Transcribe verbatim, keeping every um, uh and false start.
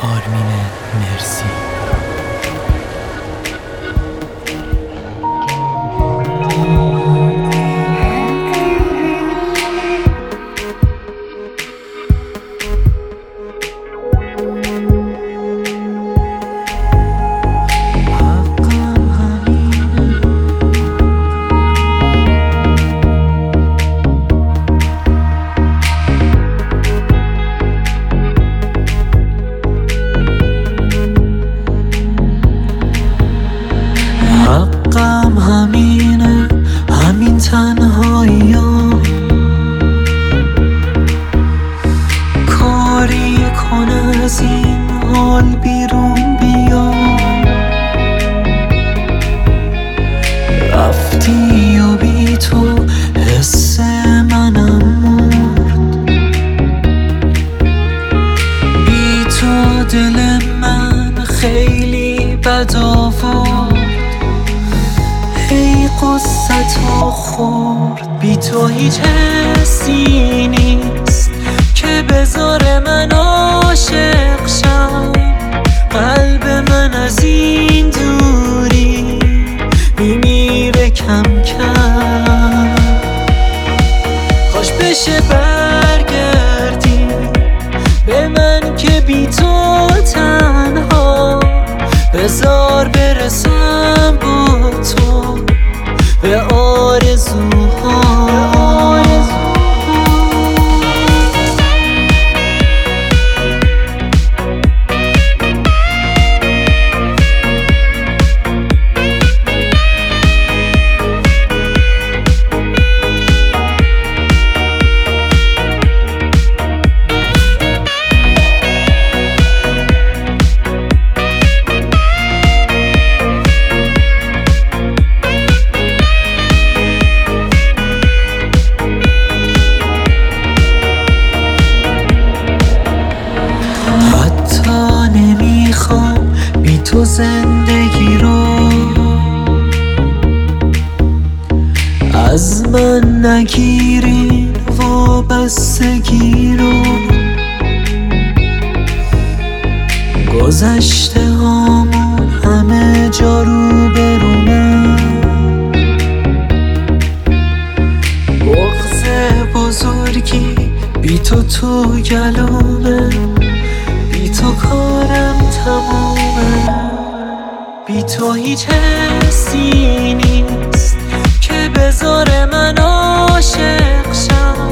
آرمین مرسی. حقم همینه، همین تنهاییام، کاری کن از این حال بیرون بیا. رفتی و بی تو حس منم مرد، بی تو دل من خیلی بد آورد. ای قصتو خورد، بی تو هیچ حسی نیست که بذاره من عاشق شم. قلب من از این دوری میمیره کم کم. کاش بشه برگردی به من که بی تو تنها، بذار برسم با تو به آرزوها. نمیخوام بی تو زندگی رو، از من نگیرین وابستگی رو. گذشته هامون همه جا رو برومن، بغض بزرگی بی تو تو گلومه. بی تو کارم تمومه، بی تو هیچ حسی نیست که بذاره من عاشق شم.